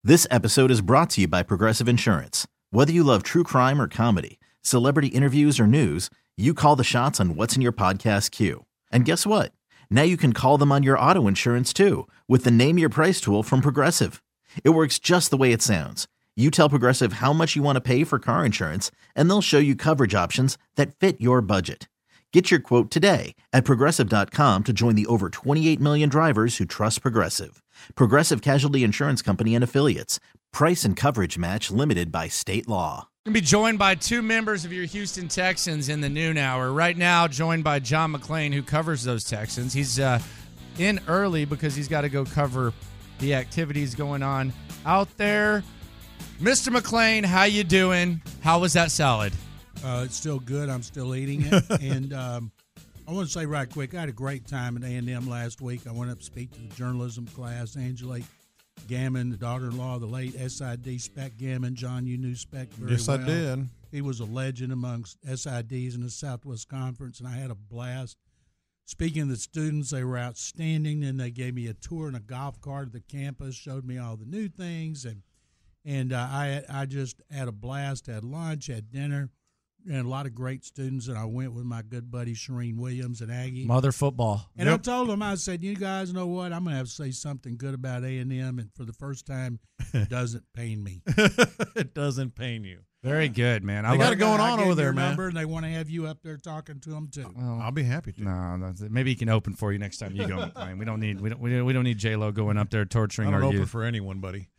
This episode is brought to you by Progressive Insurance. Whether you love true crime or comedy, celebrity interviews or news, you call the shots on what's in your podcast queue. And guess what? Now you can call them on your auto insurance too with the Name Your Price tool from Progressive. It works just the way it sounds. You tell Progressive how much you want to pay for car insurance, and they'll show you coverage options that fit your budget. Get your quote today at Progressive.com to join the over 28 million drivers who trust Progressive. Progressive Casualty Insurance Company and Affiliates. Price and coverage match limited by state law. We're going to be joined by two members of your Houston Texans in the noon hour. Right now, joined by John McClain, who covers those Texans. He's in early because he's got to go cover the activities going on out there. Mr. McClain, how you doing? How was that salad? It's still good. I'm still eating it. And I want to say right quick, I had a great time at A&M last week. I went up to speak to the journalism class. Angelique Gammon, the daughter-in-law of the late SID Spec Gammon. John, you knew Spec very well. Yes, I did. He was a legend amongst SIDs in the Southwest Conference, and I had a blast. Speaking of the students, they were outstanding, and they gave me a tour in a golf cart of the campus, showed me all the new things, and I just had a blast, had lunch, had dinner. And a lot of great students, and I went with my good buddy Shereen Williams and Aggie. Mother football. And I told them, I said, you guys know what? I'm going to have to say something good about A&M, and for the first time, it doesn't pain me. It doesn't pain you. Very good, man. They got it going on over there, man. And they want to have you up there talking to them too. Well, I'll be happy to. No, maybe he can open for you next time you go. McClain. We don't need J-Lo going up there torturing I don't our open youth. for anyone, buddy.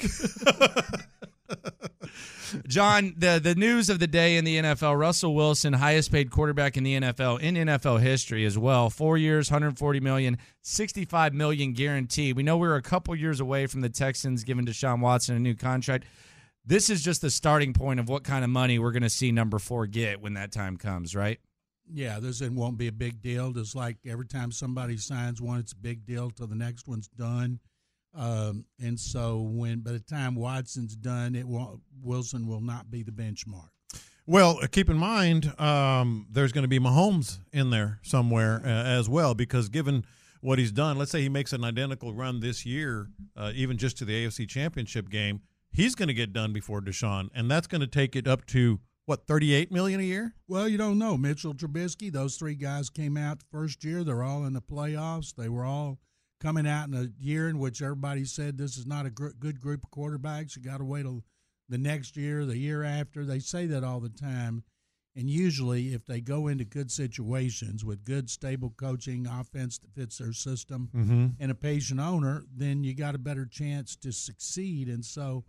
John, the news of the day in the NFL, Russell Wilson, highest paid quarterback in the NFL, in NFL history as well. 4 years, $140 million, $65 million guaranteed. We know we're a couple years away from the Texans giving Deshaun Watson a new contract. This is just the starting point of what kind of money we're going to see number 4 get when that time comes, right? Yeah, this won't be a big deal. Just like every time somebody signs one, it's a big deal till the next one's done. And so by the time Watson's done, Wilson will not be the benchmark. Well, keep in mind, there's going to be Mahomes in there somewhere as well, because given what he's done, let's say he makes an identical run this year, even just to the AFC Championship game, he's going to get done before Deshaun, and that's going to take it up to, what, $38 million a year? Well, you don't know. Mitchell Trubisky, those 3 guys came out the first year. They're all in the playoffs. They were all coming out in a year in which everybody said this is not a good group of quarterbacks. You got to wait till the next year, the year after. They say that all the time. And usually if they go into good situations with good, stable coaching, offense that fits their system, and a patient owner, then you got a better chance to succeed. And so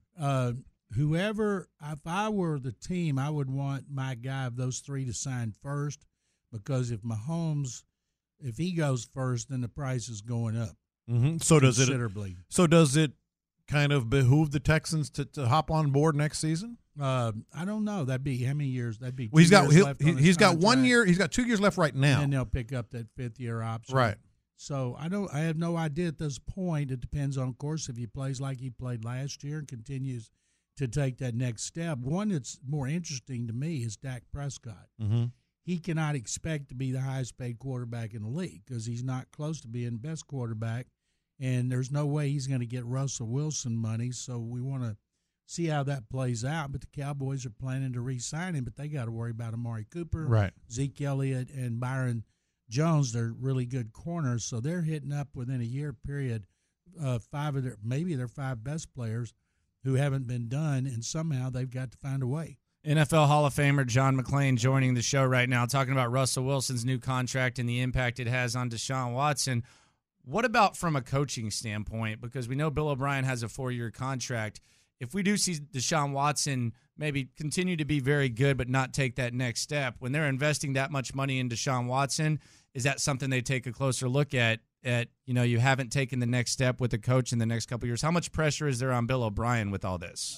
if I were the team, I would want my guy of those 3 to sign first, because if he goes first, then the price is going up considerably. So does it kind of behoove the Texans to hop on board next season? I don't know. That'd be how many years? That'd be. Well, he's got contract. 1 year. He's got 2 years left right now. And then they'll pick up that 5th year option. Right. So I have no idea at this point. It depends on, of course, if he plays like he played last year and continues to take that next step. One that's more interesting to me is Dak Prescott. Mm-hmm. He cannot expect to be the highest paid quarterback in the league because he's not close to being the best quarterback, and there's no way he's going to get Russell Wilson money. So we want to see how that plays out. But the Cowboys are planning to re-sign him, but they got to worry about Amari Cooper, right, Zeke Elliott, and Byron Jones. They're really good corners, so they're hitting up within a year period 5 of their 5 best players who haven't been done, and somehow they've got to find a way. NFL Hall of Famer John McClain joining the show right now, talking about Russell Wilson's new contract and the impact it has on Deshaun Watson. What about from a coaching standpoint? Because we know Bill O'Brien has a 4-year contract. If we do see Deshaun Watson maybe continue to be very good but not take that next step, when they're investing that much money in Deshaun Watson, is that something they take a closer look at, you haven't taken the next step with the coach in the next couple of years? How much pressure is there on Bill O'Brien with all this?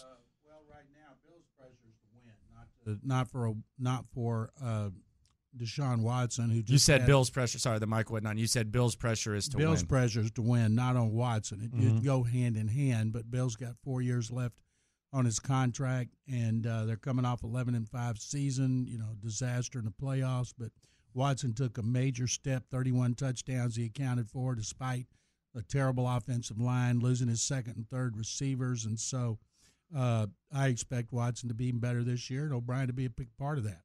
Not for Deshaun Watson, who just you said Bill's pressure. Sorry, the mic went on. You said Bill's pressure is to win. Bill's pressure is to win, not on Watson. It go hand in hand. But Bill's got 4 years left on his contract, and they're coming off 11-5 season. Disaster in the playoffs. But Watson took a major step, 31 touchdowns he accounted for, despite a terrible offensive line, losing his second and third receivers. And so I expect Watson to be even better this year and O'Brien to be a big part of that.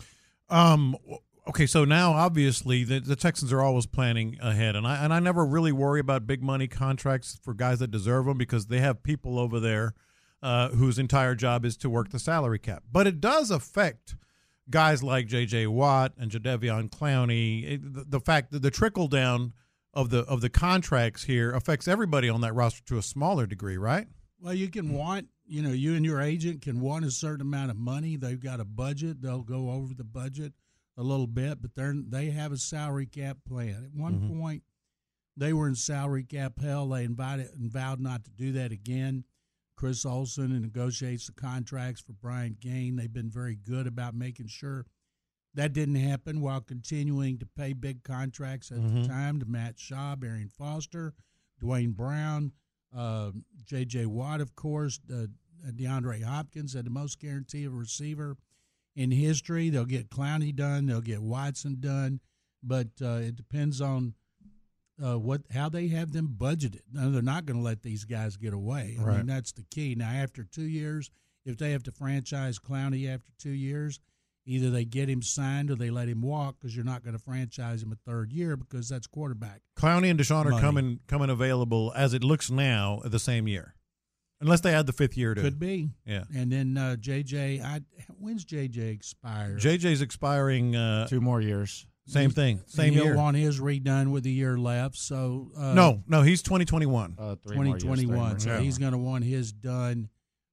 Okay, so now obviously the Texans are always planning ahead, and I never really worry about big money contracts for guys that deserve them because they have people over there whose entire job is to work the salary cap. But it does affect guys like J.J. Watt and Jadeveon Clowney. The fact that the trickle down of the contracts here affects everybody on that roster to a smaller degree, right? Well, you can want, you and your agent can want a certain amount of money. They've got a budget. They'll go over the budget a little bit, but they have a salary cap plan. At one point, they were in salary cap hell. They vowed not to do that again. Chris Olsen negotiates the contracts for Brian Gaine. They've been very good about making sure that didn't happen while continuing to pay big contracts at the time to Matt Schaub, Arian Foster, Dwayne Brown, J.J. Watt, of course, DeAndre Hopkins had the most guarantee of a receiver in history. They'll get Clowney done. They'll get Watson done. But it depends on how they have them budgeted. Now, they're not going to let these guys get away. I mean, that's the key. Now, after 2 years, if they have to franchise Clowney after 2 years, either they get him signed or they let him walk because you're not going to franchise him a third year because that's quarterback. Clowney and Deshaun money. are coming available as it looks now the same year. Unless they add the fifth year to Could be. Yeah. And then J.J., when's J.J. expire? J.J.'s expiring 2 more years. Same thing. Same he'll year. want his redone with a year left. So No, he's 2021. 2021. So Yeah. he's going to want his done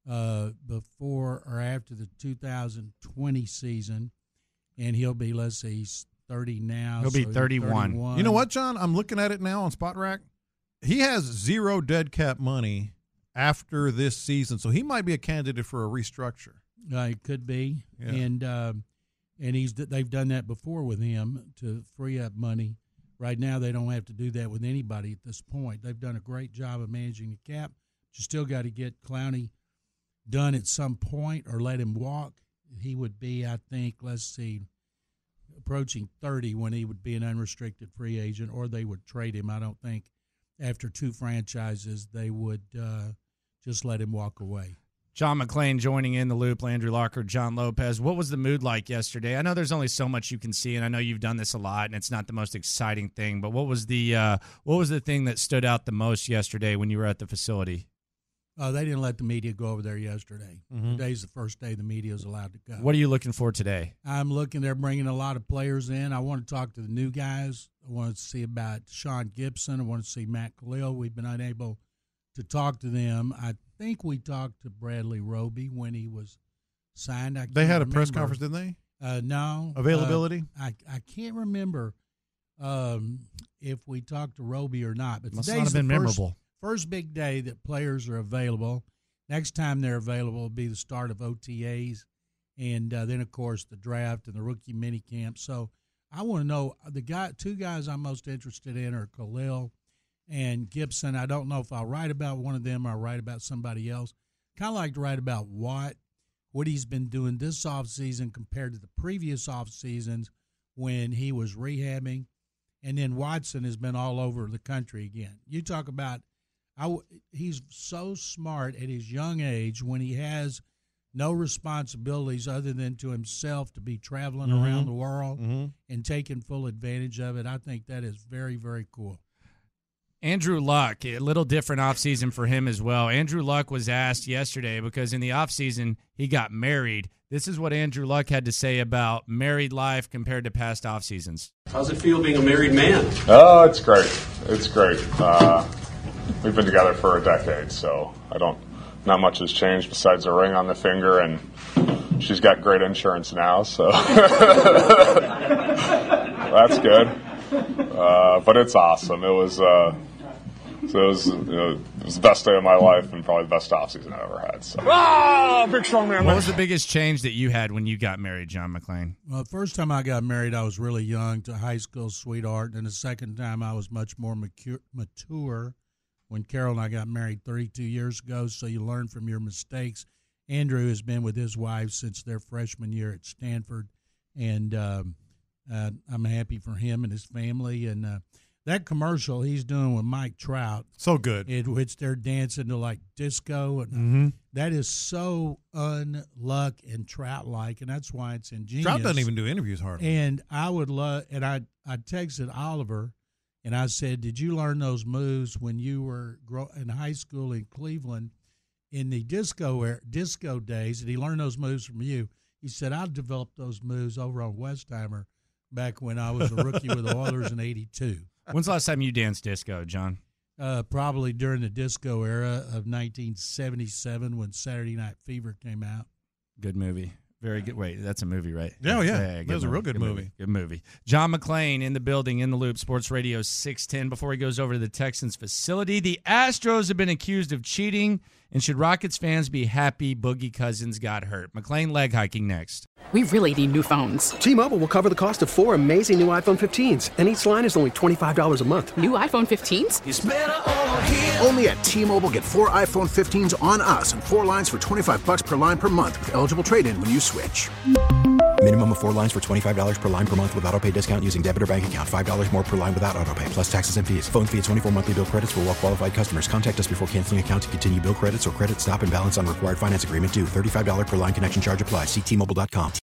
before or after the 2020 season. And he'll be, let's say, he's 30 now. He'll be 31. You know what, John? I'm looking at it now on Spot Rack. He has zero dead cap money after this season, so he might be a candidate for a restructure. It could be. Yeah. And they've done that before with him to free up money. Right now, they don't have to do that with anybody at this point. They've done a great job of managing the cap. You still got to get Clowney done at some point or let him walk. He would be, I think, let's see, approaching 30 when he would be an unrestricted free agent, or they would trade him. I don't think after 2 franchises they would just let him walk away. John McClain joining in the loop, Landry Locker, John Lopez. What was the mood like yesterday? I know there's only so much you can see, and I know you've done this a lot, and it's not the most exciting thing. But what was the thing that stood out the most yesterday when you were at the facility? They didn't let the media go over there yesterday. Today's the first day the media is allowed to go. What are you looking for today? I'm looking. They're bringing a lot of players in. I want to talk to the new guys. I want to see about Sean Gibson. I want to see Matt Khalil. We've been unable to talk to them. I think we talked to Bradley Roby when he was signed. They had a press conference, didn't they? No. Availability? I can't remember if we talked to Roby or not. But Must not today's have been the memorable. first big day that players are available. Next time they're available will be the start of OTAs, and then, of course, the draft and the rookie minicamp. So I want to know, two guys I'm most interested in are Khalil and Gibson. I don't know if I'll write about one of them or I'll write about somebody else. Kind of like to write about Watt, what he's been doing this offseason compared to the previous offseasons when he was rehabbing. And then Watson has been all over the country again. You talk about he's so smart at his young age when he has no responsibilities other than to himself to be traveling around the world and taking full advantage of it. I think that is very, very cool. Andrew Luck, a little different offseason for him as well. Andrew Luck was asked yesterday because in the offseason he got married. This is what Andrew Luck had to say about married life compared to past off seasons. How's it feel being a married man? Oh, it's great. It's great. We've been together for a decade, so not much has changed besides a ring on the finger, and she's got great insurance now, so that's good. But it's awesome. It was the best day of my life and probably the best offseason I've ever had. So. Big strong man. What was the biggest change that you had when you got married, John McClain? Well, the first time I got married, I was really young to a high school sweetheart. And the second time, I was much more mature when Carol and I got married 32 years ago. So you learn from your mistakes. Andrew has been with his wife since their freshman year at Stanford. And I'm happy for him and his family. And that commercial he's doing with Mike Trout, So good. in which they're dancing to like disco, and that is so unluck and Trout-like, and that's why it's ingenious. Trout doesn't even do interviews hardly. And I would love, and I texted Oliver, and I said, "Did you learn those moves when you were in high school in Cleveland in the disco days? Did he learn those moves from you?" He said, "I developed those moves over on Westheimer back when I was a rookie with the Oilers in '82." When's the last time you danced disco, John? Probably during the disco era of 1977 when Saturday Night Fever came out. Good movie. Very good. Wait, that's a movie, right? Yeah, good that was a real good movie. Good movie. John McClain in the building, in the loop, Sports Radio 610. Before he goes over to the Texans facility, the Astros have been accused of cheating, and should Rockets fans be happy Boogie Cousins got hurt? McClain leg hiking next. We really need new phones. T-Mobile will cover the cost of 4 amazing new iPhone 15s, and each line is only $25 a month. New iPhone 15s? It's better over here. Only at T-Mobile, get 4 iPhone 15s on us and 4 lines for $25 per line per month with eligible trade-in when you switch. Minimum of 4 lines for $25 per line per month with autopay discount using debit or bank account. $5 more per line without autopay, plus taxes and fees. Phone fee at 24 monthly bill credits for well-qualified customers. Contact us before canceling account to continue bill credits or credit stop and balance on required finance agreement due. $35 per line connection charge applies. See T-Mobile.com.